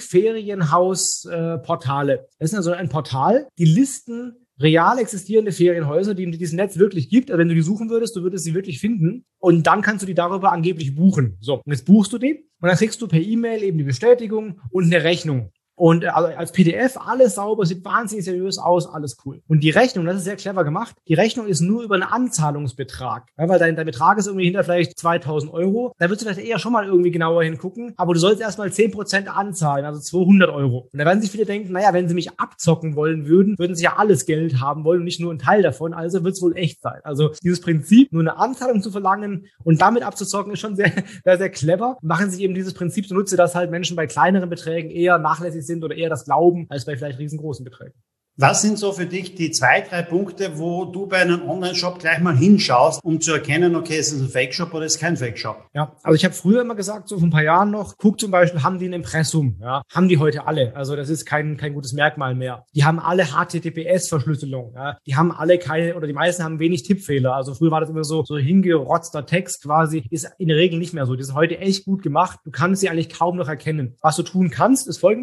Fake-Ferienhaus-Portale. Das ist also ein Portal, die listen real existierende Ferienhäuser, die dieses Netz wirklich gibt. Also wenn du die suchen würdest, du würdest sie wirklich finden. Und dann kannst du die darüber angeblich buchen. So, und jetzt buchst du die und dann kriegst du per E-Mail eben die Bestätigung und eine Rechnung. Und also als PDF alles sauber, sieht wahnsinnig seriös aus, alles cool. Und die Rechnung, das ist sehr clever gemacht, die Rechnung ist nur über einen Anzahlungsbetrag. Ja, weil dein Betrag ist irgendwie hinter vielleicht 2000 €. Da würdest du vielleicht eher schon mal irgendwie genauer hingucken. Aber du sollst erstmal 10% anzahlen, also 200 €. Und da werden sich viele denken, naja, wenn sie mich abzocken wollen würden sie ja alles Geld haben wollen und nicht nur einen Teil davon. Also wird es wohl echt sein. Also dieses Prinzip, nur eine Anzahlung zu verlangen und damit abzuzocken, ist schon sehr, sehr, sehr clever. Machen sich eben dieses Prinzip zunutze, dass halt Menschen bei kleineren Beträgen eher nachlässig sind oder eher das glauben, als bei vielleicht riesengroßen Beträgen. Was sind so für dich die 2-3 Punkte, wo du bei einem Online-Shop gleich mal hinschaust, um zu erkennen, okay, ist es ein Fake-Shop oder ist es kein Fake-Shop? Ja, also ich habe früher immer gesagt, so vor ein paar Jahren noch, guck zum Beispiel, haben die ein Impressum? Ja, haben die heute alle. Also das ist kein gutes Merkmal mehr. Die haben alle HTTPS-Verschlüsselung. Ja, die haben alle keine, oder die meisten haben wenig Tippfehler. Also früher war das immer so hingerotzter Text quasi, ist in der Regel nicht mehr so. Die sind heute echt gut gemacht. Du kannst sie eigentlich kaum noch erkennen. Was du tun kannst, ist Folgendes.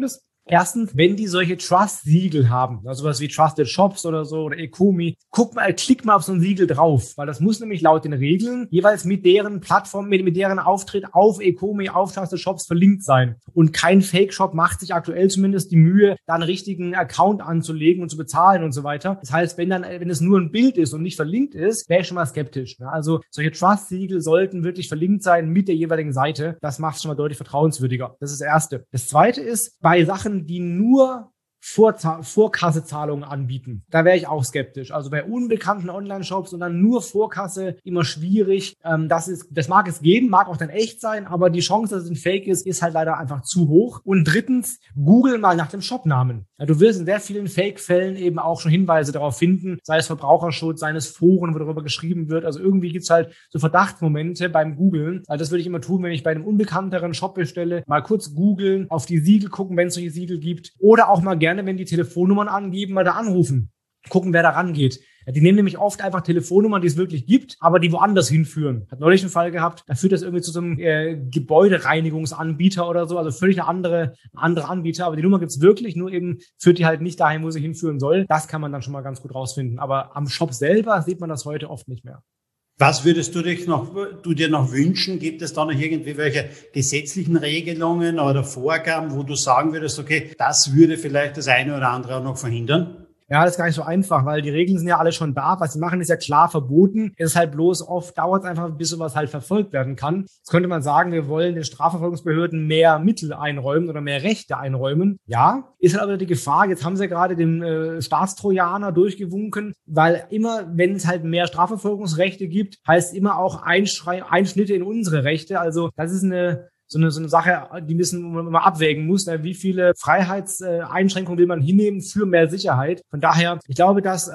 Erstens, wenn die solche Trust-Siegel haben, also was wie Trusted Shops oder so oder Ecomi, klick mal auf so ein Siegel drauf, weil das muss nämlich laut den Regeln jeweils mit deren Plattform, mit deren Auftritt auf Ecomi, auf Trusted Shops verlinkt sein. Und kein Fake-Shop macht sich aktuell zumindest die Mühe, da einen richtigen Account anzulegen und zu bezahlen und so weiter. Das heißt, wenn es nur ein Bild ist und nicht verlinkt ist, wäre ich schon mal skeptisch. Ne? Also solche Trust-Siegel sollten wirklich verlinkt sein mit der jeweiligen Seite. Das macht es schon mal deutlich vertrauenswürdiger. Das ist das Erste. Das Zweite ist, bei Sachen, die nur Vorkassezahlungen anbieten. Da wäre ich auch skeptisch. Also bei unbekannten Online-Shops und dann nur Vorkasse immer schwierig. Das mag es geben, mag auch dann echt sein, aber die Chance, dass es ein Fake ist halt leider einfach zu hoch. Und drittens, google mal nach dem Shopnamen. Ja, du wirst in sehr vielen Fake-Fällen eben auch schon Hinweise darauf finden, sei es Verbraucherschutz, sei es Foren, wo darüber geschrieben wird. Also irgendwie gibt's halt so Verdachtsmomente beim Googlen. Also das würde ich immer tun, wenn ich bei einem unbekannteren Shop bestelle, mal kurz googeln, auf die Siegel gucken, wenn es solche Siegel gibt. Oder auch mal gerne, wenn die Telefonnummern angeben, mal da anrufen. Gucken, wer da rangeht. Ja, die nehmen nämlich oft einfach Telefonnummern, die es wirklich gibt, aber die woanders hinführen. Hat neulich einen Fall gehabt, da führt das irgendwie zu so einem Gebäudereinigungsanbieter oder so, also völlig ein anderer Anbieter, aber die Nummer gibt's wirklich, nur eben führt die halt nicht dahin, wo sie hinführen soll. Das kann man dann schon mal ganz gut rausfinden. Aber am Shop selber sieht man das heute oft nicht mehr. Was würdest du dir noch wünschen? Gibt es da noch irgendwie welche gesetzlichen Regelungen oder Vorgaben, wo du sagen würdest, okay, das würde vielleicht das eine oder andere auch noch verhindern? Ja, das ist gar nicht so einfach, weil die Regeln sind ja alle schon da. Was sie machen, ist ja klar verboten. Es ist halt bloß oft, dauert es einfach, bis sowas halt verfolgt werden kann. Jetzt könnte man sagen, wir wollen den Strafverfolgungsbehörden mehr Mittel einräumen oder mehr Rechte einräumen. Ja, ist halt aber die Gefahr, jetzt haben sie ja gerade den Staatstrojaner durchgewunken, weil immer, wenn es halt mehr Strafverfolgungsrechte gibt, heißt immer auch Einschnitte in unsere Rechte. Also das ist so eine Sache, die man mal abwägen muss. Wie viele Freiheitseinschränkungen will man hinnehmen für mehr Sicherheit? Von daher, ich glaube, dass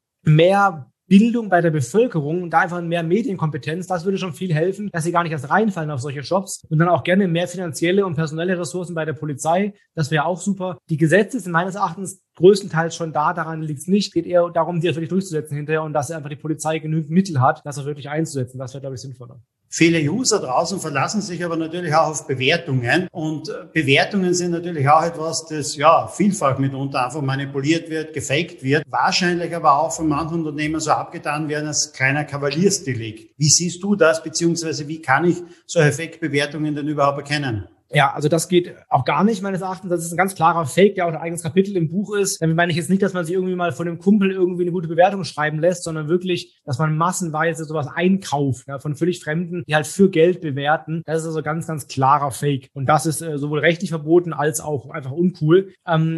mehr Bildung bei der Bevölkerung und da einfach mehr Medienkompetenz, das würde schon viel helfen, dass sie gar nicht erst reinfallen auf solche Shops. Und dann auch gerne mehr finanzielle und personelle Ressourcen bei der Polizei. Das wäre auch super. Die Gesetze sind meines Erachtens größtenteils schon da, daran liegt es nicht. Es geht eher darum, die wirklich durchzusetzen hinterher und dass einfach die Polizei genügend Mittel hat, das auch wirklich einzusetzen. Das wäre, glaube ich, sinnvoller. Viele User draußen verlassen sich aber natürlich auch auf Bewertungen und Bewertungen sind natürlich auch etwas, das ja vielfach mitunter einfach manipuliert wird, gefaked wird, wahrscheinlich aber auch von manchen Unternehmen so abgetan werden als kleiner Kavaliersdelikt. Wie siehst du das, beziehungsweise wie kann ich solche Fake-Bewertungen denn überhaupt erkennen? Ja, also das geht auch gar nicht, meines Erachtens. Das ist ein ganz klarer Fake, der auch ein eigenes Kapitel im Buch ist. Damit meine ich jetzt nicht, dass man sich irgendwie mal von einem Kumpel irgendwie eine gute Bewertung schreiben lässt, sondern wirklich, dass man massenweise sowas einkauft, ja, von völlig Fremden, die halt für Geld bewerten. Das ist also ganz, ganz klarer Fake. Und das ist sowohl rechtlich verboten als auch einfach uncool.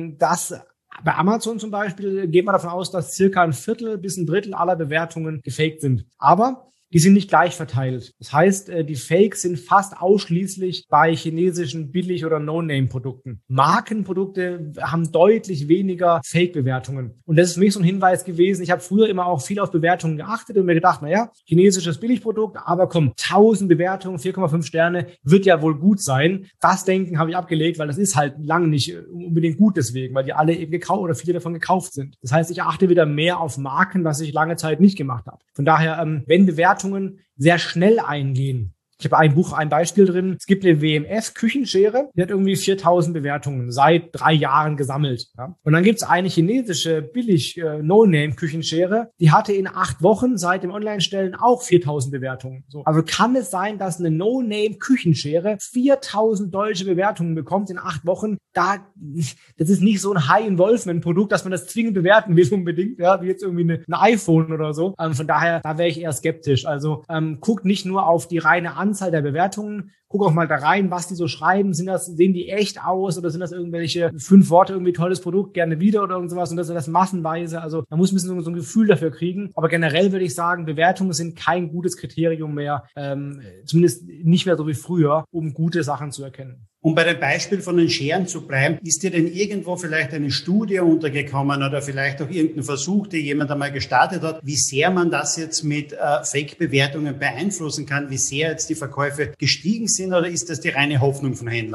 Bei Amazon zum Beispiel geht man davon aus, dass circa 1/4 bis 1/3 aller Bewertungen gefaked sind. Aber die sind nicht gleich verteilt. Das heißt, die Fakes sind fast ausschließlich bei chinesischen Billig- oder No-Name-Produkten. Markenprodukte haben deutlich weniger Fake-Bewertungen. Und das ist für mich so ein Hinweis gewesen. Ich habe früher immer auch viel auf Bewertungen geachtet und mir gedacht, naja, chinesisches Billigprodukt, aber komm, 1000 Bewertungen, 4,5 Sterne, wird ja wohl gut sein. Das Denken habe ich abgelegt, weil das ist halt lange nicht unbedingt gut deswegen, weil die alle eben gekauft oder viele davon gekauft sind. Das heißt, ich achte wieder mehr auf Marken, was ich lange Zeit nicht gemacht habe. Von daher, wenn Bewertungen sehr schnell eingehen. Ich habe ein Beispiel drin. Es gibt eine WMF-Küchenschere, die hat irgendwie 4000 Bewertungen seit 3 Jahren gesammelt. Ja. Und dann gibt es eine chinesische No-Name-Küchenschere, die hatte in 8 Wochen seit dem Online-Stellen auch 4000 Bewertungen. So. Also kann es sein, dass eine No-Name-Küchenschere 4000 deutsche Bewertungen bekommt in 8 Wochen? Das ist nicht so ein High-Involvement-Produkt, dass man das zwingend bewerten will unbedingt, ja, wie jetzt irgendwie ein iPhone oder so. Von daher, da wäre ich eher skeptisch. Also guckt nicht nur auf die reine Anzahl der Bewertungen, guck auch mal da rein, was die so schreiben. Sehen die echt aus oder sind das irgendwelche 5 Worte, irgendwie tolles Produkt, gerne wieder oder irgend sowas und das massenweise. Also man muss ein bisschen so ein Gefühl dafür kriegen. Aber generell würde ich sagen, Bewertungen sind kein gutes Kriterium mehr, zumindest nicht mehr so wie früher, um gute Sachen zu erkennen. Um bei dem Beispiel von den Scheren zu bleiben, ist dir denn irgendwo vielleicht eine Studie untergekommen oder vielleicht auch irgendein Versuch, den jemand einmal gestartet hat, wie sehr man das jetzt mit Fake-Bewertungen beeinflussen kann, wie sehr jetzt die Verkäufe gestiegen sind oder ist das die reine Hoffnung von Händlern?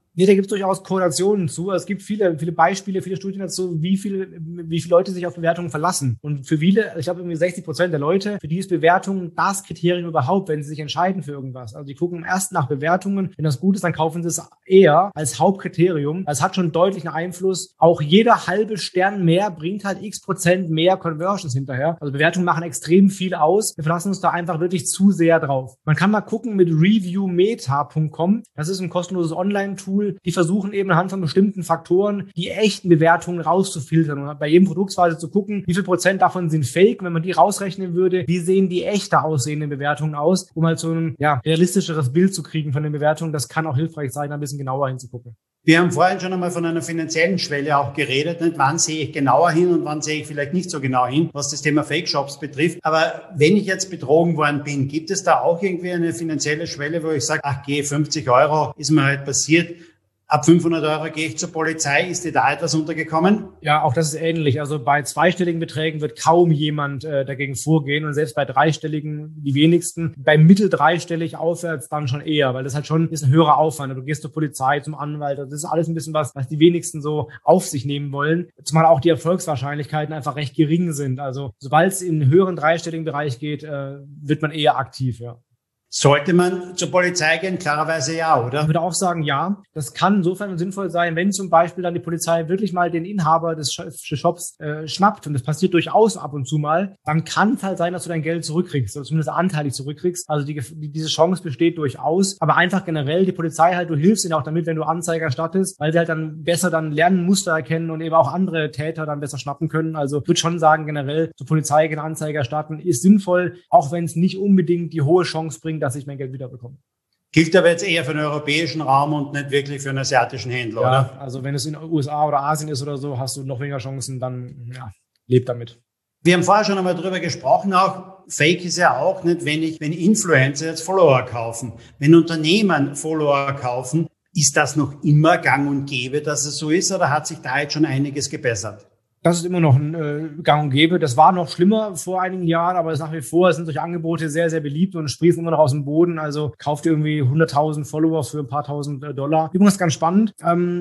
Nee, da gibt es durchaus Korrelationen zu. Es gibt viele Beispiele, viele Studien dazu, wie viele Leute sich auf Bewertungen verlassen. Und für viele, ich glaube irgendwie 60% der Leute, für die ist Bewertung das Kriterium überhaupt, wenn sie sich entscheiden für irgendwas. Also die gucken erst nach Bewertungen. Wenn das gut ist, dann kaufen sie es eher als Hauptkriterium. Das hat schon deutlichen Einfluss. Auch jeder halbe Stern mehr bringt halt x% mehr Conversions hinterher. Also Bewertungen machen extrem viel aus. Wir verlassen uns da einfach wirklich zu sehr drauf. Man kann mal gucken mit reviewmeta.com. Das ist ein kostenloses Online-Tool. Die versuchen eben anhand von bestimmten Faktoren die echten Bewertungen rauszufiltern und bei jedem Produktweise zu gucken, wie viel Prozent davon sind fake. Wenn man die rausrechnen würde, wie sehen die echter aussehenden Bewertungen aus, um halt so ein realistischeres Bild zu kriegen von den Bewertungen. Das kann auch hilfreich sein, ein bisschen genauer hinzugucken. Wir haben vorhin schon einmal von einer finanziellen Schwelle auch geredet. Nicht? Wann sehe ich genauer hin und wann sehe ich vielleicht nicht so genau hin, was das Thema Fake-Shops betrifft. Aber wenn ich jetzt betrogen worden bin, gibt es da auch irgendwie eine finanzielle Schwelle, wo ich sage, ach, 50 € ist mir halt passiert. Ab 500 € gehe ich zur Polizei. Ist dir da etwas untergekommen? Ja, auch das ist ähnlich. Also bei zweistelligen Beträgen wird kaum jemand dagegen vorgehen und selbst bei dreistelligen die wenigsten. Bei mittel-dreistellig aufwärts dann schon eher, weil das halt schon ist ein höherer Aufwand. Du gehst zur Polizei, zum Anwalt. Das ist alles ein bisschen was die wenigsten so auf sich nehmen wollen. Zumal auch die Erfolgswahrscheinlichkeiten einfach recht gering sind. Also sobald es in einen höheren dreistelligen Bereich geht, wird man eher aktiv, ja. Sollte man zur Polizei gehen? Klarerweise ja, oder? Ich würde auch sagen, ja. Das kann insofern sinnvoll sein, wenn zum Beispiel dann die Polizei wirklich mal den Inhaber des Shops schnappt, und das passiert durchaus ab und zu mal, dann kann es halt sein, dass du dein Geld zurückkriegst, oder zumindest anteilig zurückkriegst. Also diese Chance besteht durchaus. Aber einfach generell, die Polizei halt, du hilfst ihnen auch damit, wenn du Anzeige erstattest, weil sie halt dann besser dann lernen, Muster erkennen und eben auch andere Täter dann besser schnappen können. Also ich würde schon sagen, generell zur Polizei gehen, Anzeige erstatten ist sinnvoll, auch wenn es nicht unbedingt die hohe Chance bringt, dass ich mein Geld wiederbekomme. Gilt aber jetzt eher für den europäischen Raum und nicht wirklich für einen asiatischen Händler, ja, oder? Also wenn es in den USA oder Asien ist oder so, hast du noch weniger Chancen, dann lebt damit. Wir haben vorher schon einmal drüber gesprochen, auch Fake ist ja auch nicht, wenn Influencer jetzt Follower kaufen. Wenn Unternehmen Follower kaufen, ist das noch immer gang und gäbe, dass es so ist, oder hat sich da jetzt schon einiges gebessert? Das ist immer noch ein Gang und Gäbe. Das war noch schlimmer vor einigen Jahren, aber nach wie vor sind solche Angebote sehr, sehr beliebt und sprießen immer noch aus dem Boden. Also kauft ihr irgendwie 100.000 Follower für ein paar tausend $. Übrigens ganz spannend.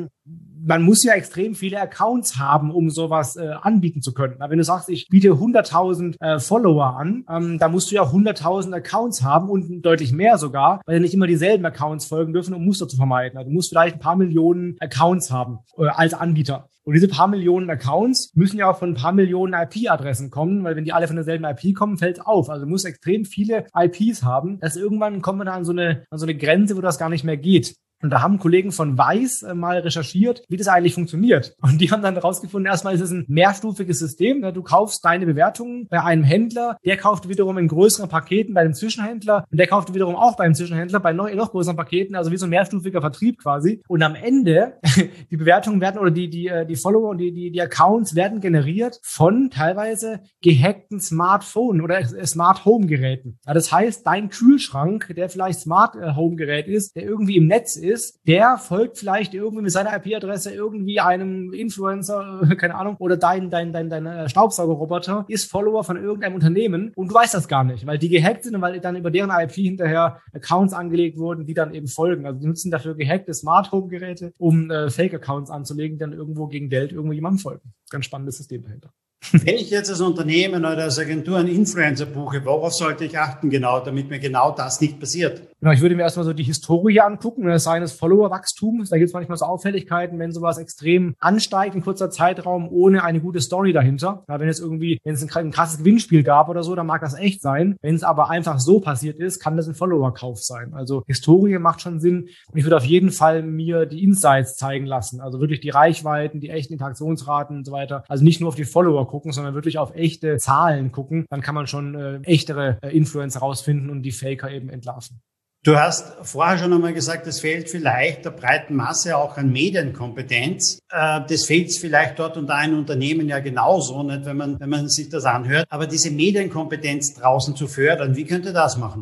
Man muss ja extrem viele Accounts haben, um sowas anbieten zu können. Wenn du sagst, ich biete 100.000 Follower an, dann musst du ja 100.000 Accounts haben und deutlich mehr sogar, weil ja nicht immer dieselben Accounts folgen dürfen, um Muster zu vermeiden. Also du musst vielleicht ein paar Millionen Accounts haben als Anbieter. Und diese paar Millionen Accounts müssen ja auch von ein paar Millionen IP-Adressen kommen, weil wenn die alle von derselben IP kommen, fällt es auf. Also du musst extrem viele IPs haben, dass irgendwann kommen wir da an so eine Grenze, wo das gar nicht mehr geht. Und da haben Kollegen von Weiß mal recherchiert, wie das eigentlich funktioniert. Und die haben dann herausgefunden, erstmal ist es ein mehrstufiges System. Du kaufst deine Bewertungen bei einem Händler, der kauft wiederum in größeren Paketen bei einem Zwischenhändler und der kauft wiederum auch beim Zwischenhändler bei noch größeren Paketen, also wie so ein mehrstufiger Vertrieb quasi. Und am Ende, die Bewertungen werden oder die Follower und die Accounts werden generiert von teilweise gehackten Smartphone oder Smart Home Geräten. Ja, das heißt, dein Kühlschrank, der vielleicht Smart Home Gerät ist, der irgendwie im Netz ist, der folgt vielleicht irgendwie mit seiner IP-Adresse irgendwie einem Influencer, keine Ahnung, oder dein Staubsaugerroboter ist Follower von irgendeinem Unternehmen und du weißt das gar nicht, weil die gehackt sind und weil dann über deren IP hinterher Accounts angelegt wurden, die dann eben folgen. Also die nutzen dafür gehackte Smart-Home-Geräte, um Fake-Accounts anzulegen, die dann irgendwo gegen Geld irgendwo jemandem folgen. Ganz spannendes System dahinter. Wenn ich jetzt als Unternehmen oder als Agentur einen Influencer buche, worauf sollte ich achten genau, damit mir genau das nicht passiert? Genau, ich würde mir erstmal so die Historie angucken, seines Follower-Wachstums. Da gibt es manchmal so Auffälligkeiten, wenn sowas extrem ansteigt in kurzer Zeitraum, ohne eine gute Story dahinter. Ja, wenn es ein krasses Gewinnspiel gab oder so, dann mag das echt sein. Wenn es aber einfach so passiert ist, kann das ein Follower-Kauf sein. Also Historie macht schon Sinn. Und ich würde auf jeden Fall mir die Insights zeigen lassen. Also wirklich die Reichweiten, die echten Interaktionsraten und so weiter. Also nicht nur auf die Follower gucken, sondern wirklich auf echte Zahlen gucken. Dann kann man schon echtere Influencer rausfinden und die Faker eben entlarven. Du hast vorher schon einmal gesagt, es fehlt vielleicht der breiten Masse auch an Medienkompetenz. Das fehlt vielleicht dort und da in Unternehmen ja genauso, nicht, wenn man sich das anhört. Aber diese Medienkompetenz draußen zu fördern, wie könnte das machen?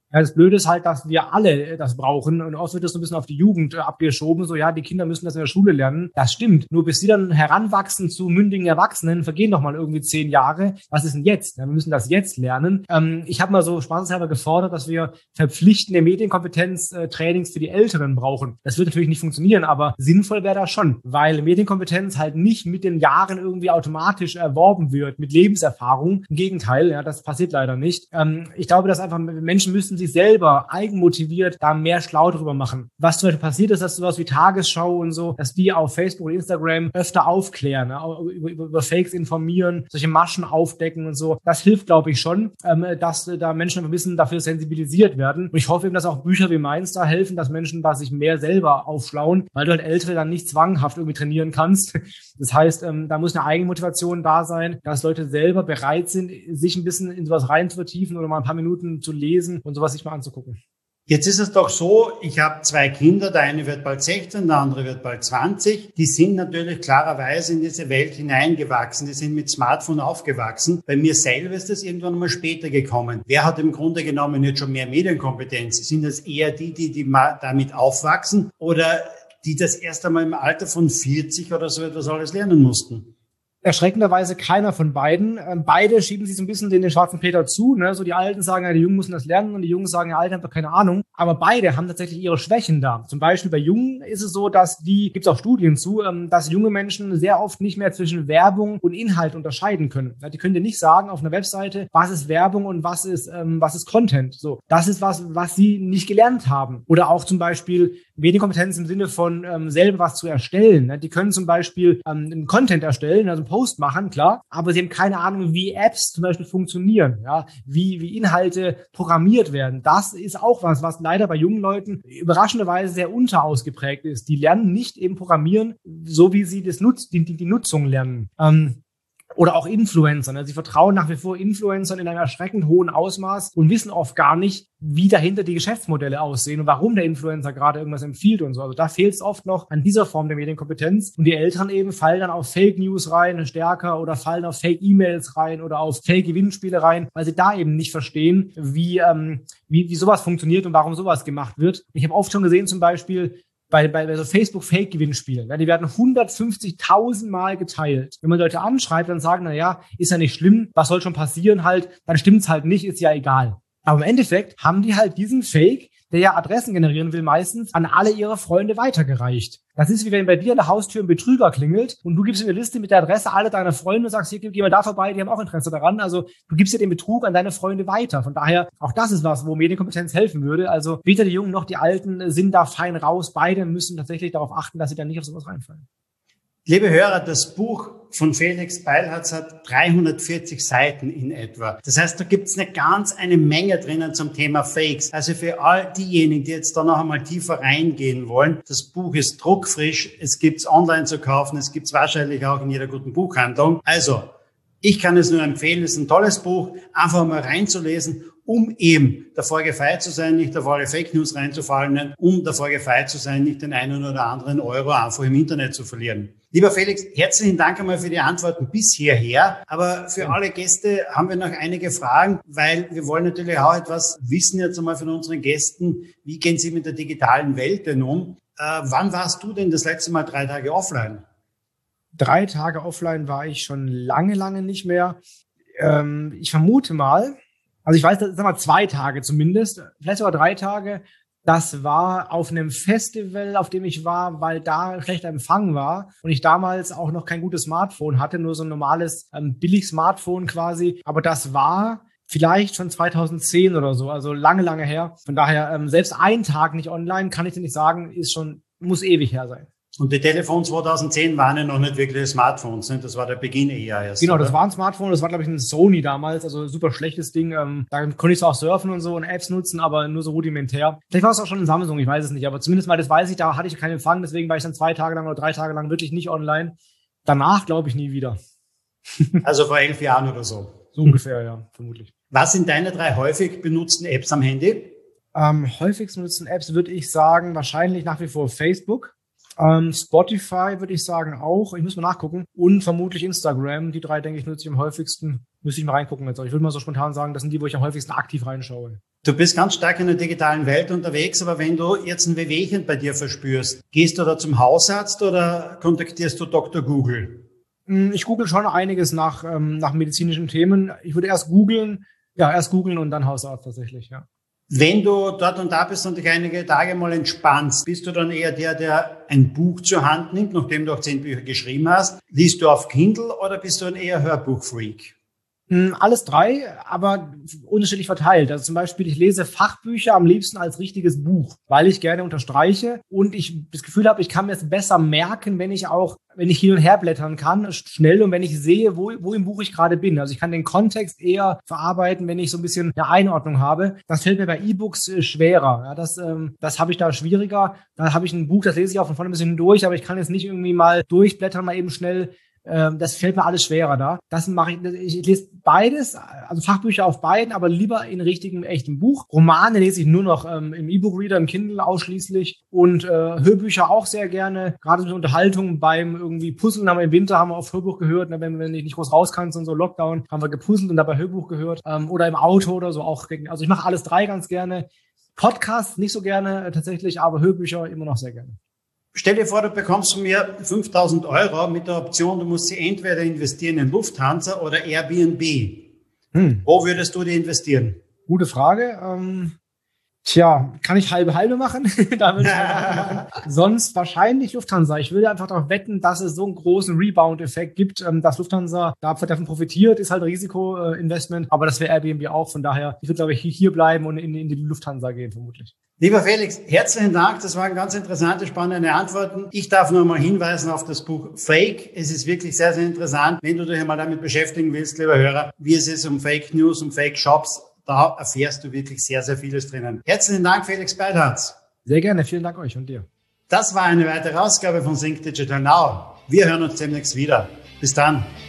Ja, das Blöde ist halt, dass wir alle das brauchen und oft wird das so ein bisschen auf die Jugend abgeschoben, so ja, die Kinder müssen das in der Schule lernen. Das stimmt. Nur bis sie dann heranwachsen zu mündigen Erwachsenen, vergehen doch mal irgendwie 10 Jahre. Was ist denn jetzt? Ja, wir müssen das jetzt lernen. Ich habe mal so spaßeshalber gefordert, dass wir verpflichtende Medienkompetenz-Trainings für die Älteren brauchen. Das wird natürlich nicht funktionieren, aber sinnvoll wäre das schon, weil Medienkompetenz halt nicht mit den Jahren irgendwie automatisch erworben wird, mit Lebenserfahrung. Im Gegenteil, ja, das passiert leider nicht. Ich glaube, dass einfach Menschen müssen sich selber eigenmotiviert da mehr schlau drüber machen. Was zum Beispiel passiert ist, dass sowas wie Tagesschau und so, dass die auf Facebook und Instagram öfter aufklären, ne? über Fakes informieren, solche Maschen aufdecken und so. Das hilft, glaube ich, schon, dass da Menschen ein bisschen dafür sensibilisiert werden. Und ich hoffe eben, dass auch Bücher wie meins da helfen, dass Menschen da sich mehr selber aufschlauen, weil du halt Ältere dann nicht zwanghaft irgendwie trainieren kannst. Das heißt, da muss eine Eigenmotivation da sein, dass Leute selber bereit sind, sich ein bisschen in sowas rein zu vertiefen oder mal ein paar Minuten zu lesen und sowas sich mal anzugucken. Jetzt ist es doch so, ich habe 2 Kinder, der eine wird bald 16, der andere wird bald 20. Die sind natürlich klarerweise in diese Welt hineingewachsen, die sind mit Smartphone aufgewachsen. Bei mir selber ist das irgendwann mal später gekommen. Wer hat im Grunde genommen jetzt schon mehr Medienkompetenz? Sind das eher die damit aufwachsen oder die das erst einmal im Alter von 40 oder so etwas alles lernen mussten? Erschreckenderweise keiner von beiden. Beide schieben sich so ein bisschen den schwarzen Peter zu. Ne? So die Alten sagen, ja, die Jungen müssen das lernen und die Jungen sagen, ja, Alten haben doch keine Ahnung. Aber beide haben tatsächlich ihre Schwächen da. Zum Beispiel bei Jungen ist es so, dass gibt's auch Studien zu, dass junge Menschen sehr oft nicht mehr zwischen Werbung und Inhalt unterscheiden können. Ja, die können dir nicht sagen auf einer Webseite, was ist Werbung und was ist Content. So, das ist was sie nicht gelernt haben. Oder auch zum Beispiel Medienkompetenz im Sinne von selber was zu erstellen. Ne? Die können zum Beispiel einen Content erstellen, also einen Post machen, klar, aber sie haben keine Ahnung, wie Apps zum Beispiel funktionieren, ja, wie Inhalte programmiert werden. Das ist auch was leider bei jungen Leuten überraschenderweise sehr unterausgeprägt ist. Die lernen nicht eben Programmieren, so wie sie die Nutzung lernen. Oder auch Influencern. Also sie vertrauen nach wie vor Influencern in einem erschreckend hohen Ausmaß und wissen oft gar nicht, wie dahinter die Geschäftsmodelle aussehen und warum der Influencer gerade irgendwas empfiehlt und so. Also da fehlt es oft noch an dieser Form der Medienkompetenz. Und die Eltern eben fallen dann auf Fake News rein stärker oder fallen auf Fake E-Mails rein oder auf Fake Gewinnspiele rein, weil sie da eben nicht verstehen, wie sowas funktioniert und warum sowas gemacht wird. Ich habe oft schon gesehen zum Beispiel, bei so Facebook-Fake-Gewinnspielen. Ja, die werden 150.000 Mal geteilt. Wenn man Leute anschreibt, dann sagen, naja, ist ja nicht schlimm, was soll schon passieren halt, dann stimmt's halt nicht, ist ja egal. Aber im Endeffekt haben die halt diesen Fake, der ja Adressen generieren will, meistens an alle ihre Freunde weitergereicht. Das ist wie wenn bei dir an der Haustür ein Betrüger klingelt und du gibst ihm eine Liste mit der Adresse aller deiner Freunde und sagst, hier, geh mal da vorbei, die haben auch Interesse daran. Also du gibst ja den Betrug an deine Freunde weiter. Von daher, auch das ist was, wo Medienkompetenz helfen würde. Also weder die Jungen noch die Alten sind da fein raus. Beide müssen tatsächlich darauf achten, dass sie dann nicht auf sowas reinfallen. Liebe Hörer, das Buch von Felix Beilharz hat 340 Seiten in etwa. Das heißt, da gibt's eine Menge drinnen zum Thema Fakes. Also für all diejenigen, die jetzt da noch einmal tiefer reingehen wollen, das Buch ist druckfrisch, es gibt's online zu kaufen, es gibt's wahrscheinlich auch in jeder guten Buchhandlung. Also, ich kann es nur empfehlen, es ist ein tolles Buch, einfach mal reinzulesen, um eben davor gefeit zu sein, nicht auf alle Fake News reinzufallen, um davor gefeit zu sein, nicht den einen oder anderen Euro einfach im Internet zu verlieren. Lieber Felix, herzlichen Dank einmal für die Antworten bis hierher. Aber für alle Gäste haben wir noch einige Fragen, weil wir wollen natürlich auch etwas wissen jetzt einmal von unseren Gästen. Wie gehen sie mit der digitalen Welt denn um? Wann warst du denn das letzte Mal 3 Tage offline? 3 Tage offline war ich schon lange nicht mehr. Ich vermute mal, also ich weiß, sag mal 2 Tage zumindest, vielleicht sogar 3 Tage. Das war auf einem Festival, auf dem ich war, weil da schlechter Empfang war und ich damals auch noch kein gutes Smartphone hatte, nur so ein normales Billig-Smartphone quasi. Aber das war vielleicht schon 2010 oder so, also lange her. Von daher, selbst 1 Tag nicht online, kann ich dir nicht sagen, muss ewig her sein. Und die Telefons 2010 waren ja noch nicht wirklich Smartphones, ne? Das war der Beginn eher erst. Genau, oder? Das war ein Smartphone, das war, glaube ich, ein Sony damals, also super schlechtes Ding. Da konnte ich zwar auch surfen und so und Apps nutzen, aber nur so rudimentär. Vielleicht war es auch schon ein Samsung, ich weiß es nicht, aber zumindest mal, das weiß ich, da hatte ich keinen Empfang, deswegen war ich dann 2 Tage lang oder 3 Tage lang wirklich nicht online. Danach glaube ich nie wieder. Also vor 11 Jahren oder so. So ungefähr, ja, vermutlich. Was sind deine 3 häufig benutzten Apps am Handy? Häufigst benutzten Apps würde ich sagen, wahrscheinlich nach wie vor Facebook. Spotify würde ich sagen auch. Ich muss mal nachgucken. Und vermutlich Instagram. Die 3, denke ich, nutze ich am häufigsten. Müsste ich mal reingucken jetzt. Ich würde mal so spontan sagen, das sind die, wo ich am häufigsten aktiv reinschaue. Du bist ganz stark in der digitalen Welt unterwegs, aber wenn du jetzt ein Wehwehchen bei dir verspürst, gehst du da zum Hausarzt oder kontaktierst du Dr. Google? Ich google schon einiges nach medizinischen Themen. Ich würde erst googeln und dann Hausarzt tatsächlich, ja. Wenn du dort und da bist und dich einige Tage mal entspannst, bist du dann eher der ein Buch zur Hand nimmt, nachdem du auch 10 Bücher geschrieben hast? Liest du auf Kindle oder bist du ein eher Hörbuchfreak? Alles 3, aber unterschiedlich verteilt. Also zum Beispiel, ich lese Fachbücher am liebsten als richtiges Buch, weil ich gerne unterstreiche und ich das Gefühl habe, ich kann mir es besser merken, wenn ich hin und her blättern kann, schnell, und wenn ich sehe, wo im Buch ich gerade bin. Also ich kann den Kontext eher verarbeiten, wenn ich so ein bisschen eine Einordnung habe. Das fällt mir bei E-Books schwerer. Ja, das habe ich da schwieriger. Da habe ich ein Buch, das lese ich auch von vorne ein bisschen durch, aber ich kann jetzt nicht irgendwie mal durchblättern, mal eben schnell. Das fällt mir alles schwerer da. Das mache ich lese beides, also Fachbücher auf beiden, aber lieber in richtigem, echtem Buch. Romane lese ich nur noch im E-Book-Reader, im Kindle ausschließlich, und Hörbücher auch sehr gerne. Gerade so Unterhaltung beim irgendwie Puzzeln haben wir im Winter auf Hörbuch gehört, ne, wenn ich nicht groß raus kannst und so Lockdown, haben wir gepuzzelt und dabei Hörbuch gehört, oder im Auto oder so auch. Also ich mache alles 3 ganz gerne. Podcasts nicht so gerne tatsächlich, aber Hörbücher immer noch sehr gerne. Stell dir vor, du bekommst von mir 5.000 € mit der Option, du musst sie entweder investieren in Lufthansa oder Airbnb. Wo würdest du die investieren? Gute Frage. Kann ich halbe machen? Da würde ich halbe machen. Sonst wahrscheinlich Lufthansa. Ich würde einfach darauf wetten, dass es so einen großen Rebound-Effekt gibt, dass Lufthansa davon profitiert. Ist halt Risiko-Investment, aber das wäre Airbnb auch. Von daher, ich würde, glaube ich, hier bleiben und in die Lufthansa gehen, vermutlich. Lieber Felix, herzlichen Dank. Das waren ganz interessante, spannende Antworten. Ich darf nur mal hinweisen auf das Buch Fake. Es ist wirklich sehr, sehr interessant. Wenn du dich einmal damit beschäftigen willst, lieber Hörer, wie es ist um Fake News, um Fake Shops, da erfährst du wirklich sehr, sehr vieles drinnen. Herzlichen Dank, Felix Beilharz. Sehr gerne. Vielen Dank euch und dir. Das war eine weitere Ausgabe von Think Digital Now. Wir hören uns demnächst wieder. Bis dann.